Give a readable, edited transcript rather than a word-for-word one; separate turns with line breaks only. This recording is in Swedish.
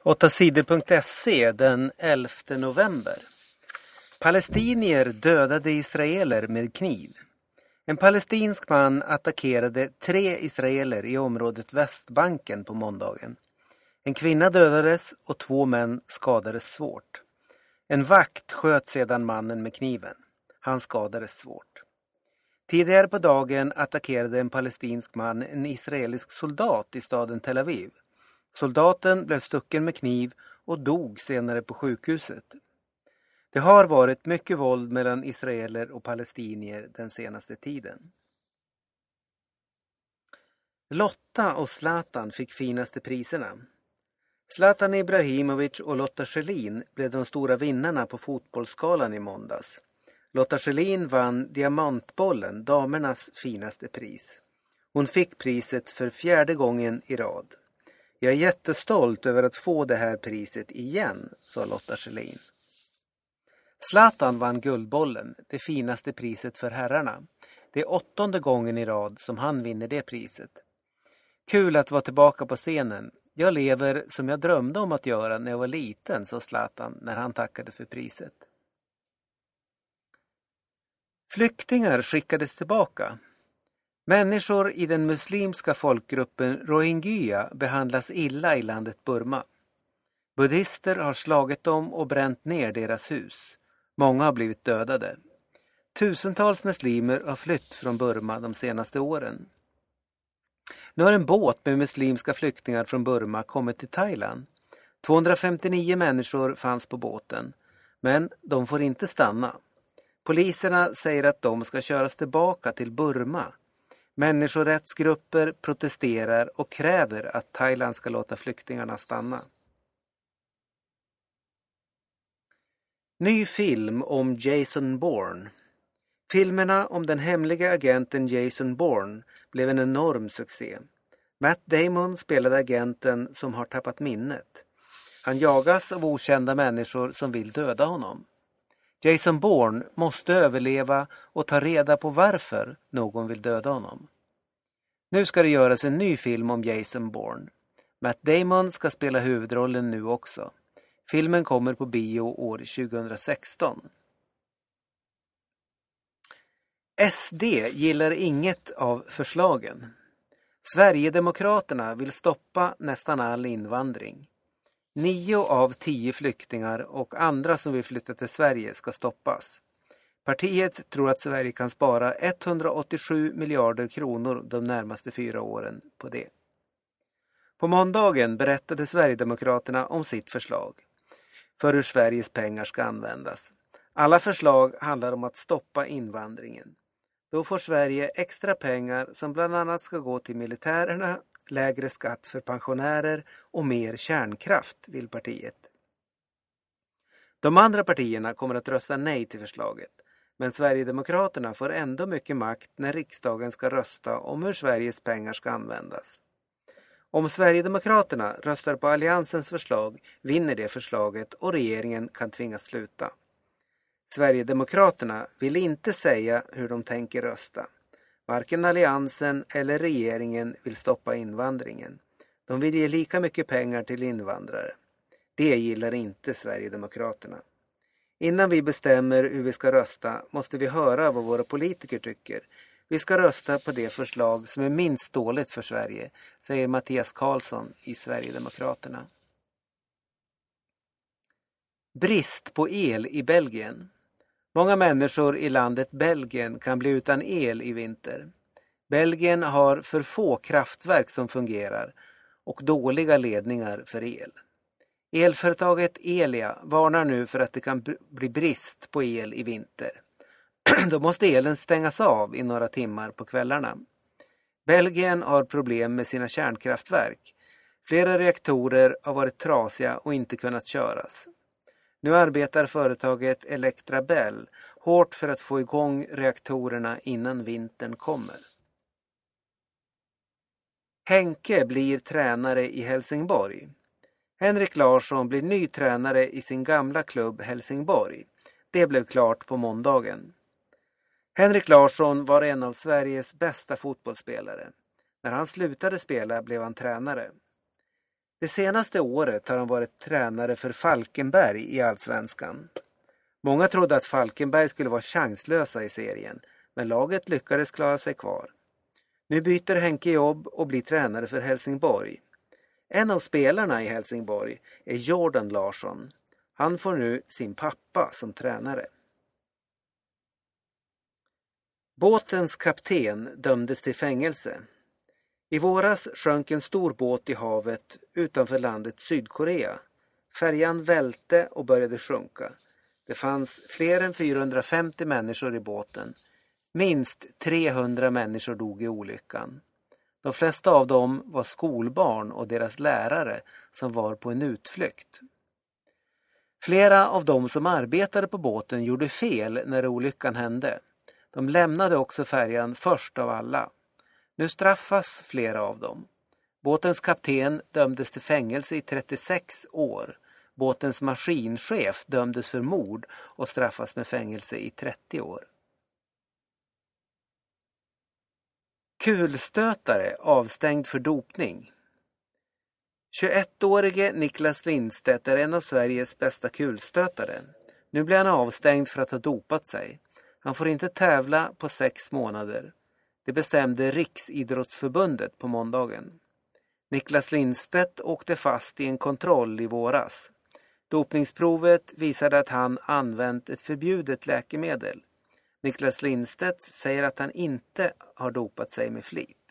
8sidor.se den 11 november. Palestinier dödade israeler med kniv. En palestinsk man attackerade 3 israeler i området Västbanken på måndagen. En kvinna dödades och 2 män skadades svårt. En vakt sköt sedan mannen med kniven. Han skadades svårt. Tidigare på dagen attackerade en palestinsk man en israelisk soldat i staden Tel Aviv. Soldaten blev stucken med kniv och dog senare på sjukhuset. Det har varit mycket våld mellan israeler och palestinier den senaste tiden. Lotta och Zlatan fick finaste priserna. Zlatan Ibrahimovic och Lotta Schelin blev de stora vinnarna på fotbollsskalan i måndags. Lotta Schelin vann Diamantbollen, damernas finaste pris. Hon fick priset för 4:e gången i rad. Jag är jättestolt över att få det här priset igen, sa Lotta Schelin. Zlatan vann Guldbollen, det finaste priset för herrarna. Det är 8:e gången i rad som han vinner det priset. Kul att vara tillbaka på scenen. Jag lever som jag drömde om att göra när jag var liten, sa Zlatan när han tackade för priset. Flyktingar skickades tillbaka. Människor i den muslimska folkgruppen Rohingya behandlas illa i landet Burma. Buddhister har slagit dem och bränt ner deras hus. Många har blivit dödade. Tusentals muslimer har flytt från Burma de senaste åren. Nu har en båt med muslimska flyktingar från Burma kommit till Thailand. 259 människor fanns på båten, men de får inte stanna. Poliserna säger att de ska köras tillbaka till Burma. Människorättsgrupper protesterar och kräver att Thailand ska låta flyktingarna stanna. Ny film om Jason Bourne. Filmerna om den hemliga agenten Jason Bourne blev en enorm succé. Matt Damon spelade agenten som har tappat minnet. Han jagas av okända människor som vill döda honom. Jason Bourne måste överleva och ta reda på varför någon vill döda honom. Nu ska det göras en ny film om Jason Bourne. Matt Damon ska spela huvudrollen nu också. Filmen kommer på bio år 2016. SD gillar inget av förslagen. Sverigedemokraterna vill stoppa nästan all invandring. 9 av 10 flyktingar och andra som vill flytta till Sverige ska stoppas. Partiet tror att Sverige kan spara 187 miljarder kronor de närmaste 4 åren på det. På måndagen berättade Sverigedemokraterna om sitt förslag för hur Sveriges pengar ska användas. Alla förslag handlar om att stoppa invandringen. Då får Sverige extra pengar som bland annat ska gå till militärerna, lägre skatt för pensionärer och mer kärnkraft, vill partiet. De andra partierna kommer att rösta nej till förslaget, men Sverigedemokraterna får ändå mycket makt när riksdagen ska rösta om hur Sveriges pengar ska användas. Om Sverigedemokraterna röstar på alliansens förslag vinner det förslaget och regeringen kan tvingas sluta. Sverigedemokraterna vill inte säga hur de tänker rösta. Varken alliansen eller regeringen vill stoppa invandringen. De vill ge lika mycket pengar till invandrare. Det gillar inte Sverigedemokraterna. Innan vi bestämmer hur vi ska rösta måste vi höra vad våra politiker tycker. Vi ska rösta på det förslag som är minst dåligt för Sverige, säger Mattias Karlsson i Sverigedemokraterna. Brist på el i Belgien. Många människor i landet Belgien kan bli utan el i vinter. Belgien har för få kraftverk som fungerar och dåliga ledningar för el. Elföretaget Elia varnar nu för att det kan bli brist på el i vinter. Då måste elen stängas av i några timmar på kvällarna. Belgien har problem med sina kärnkraftverk. Flera reaktorer har varit trasiga och inte kunnat köras. Nu arbetar företaget Electrabel hårt för att få igång reaktorerna innan vintern kommer. Henke blir tränare i Helsingborg. Henrik Larsson blir ny tränare i sin gamla klubb Helsingborg. Det blev klart på måndagen. Henrik Larsson var en av Sveriges bästa fotbollsspelare. När han slutade spela blev han tränare. Det senaste året har han varit tränare för Falkenberg i Allsvenskan. Många trodde att Falkenberg skulle vara chanslösa i serien, men laget lyckades klara sig kvar. Nu byter Henke jobb och blir tränare för Helsingborg. En av spelarna i Helsingborg är Jordan Larsson. Han får nu sin pappa som tränare. Båtens kapten dömdes till fängelse. I våras sjönk en stor båt i havet utanför landet Sydkorea. Färjan välte och började sjunka. Det fanns fler än 450 människor i båten. Minst 300 människor dog i olyckan. De flesta av dem var skolbarn och deras lärare som var på en utflykt. Flera av dem som arbetade på båten gjorde fel när olyckan hände. De lämnade också färjan först av alla. Nu straffas flera av dem. Båtens kapten dömdes till fängelse i 36 år. Båtens maskinchef dömdes för mord och straffas med fängelse i 30 år. Kulstötare avstängd för dopning. 21-årige Niklas Lindstedt är en av Sveriges bästa kulstötare. Nu blir han avstängd för att ha dopat sig. Han får inte tävla på 6 månader. Det bestämde Riksidrottsförbundet på måndagen. Niklas Lindstedt åkte fast i en kontroll i våras. Dopningsprovet visade att han använt ett förbjudet läkemedel. Niklas Lindstedt säger att han inte har dopat sig med flit.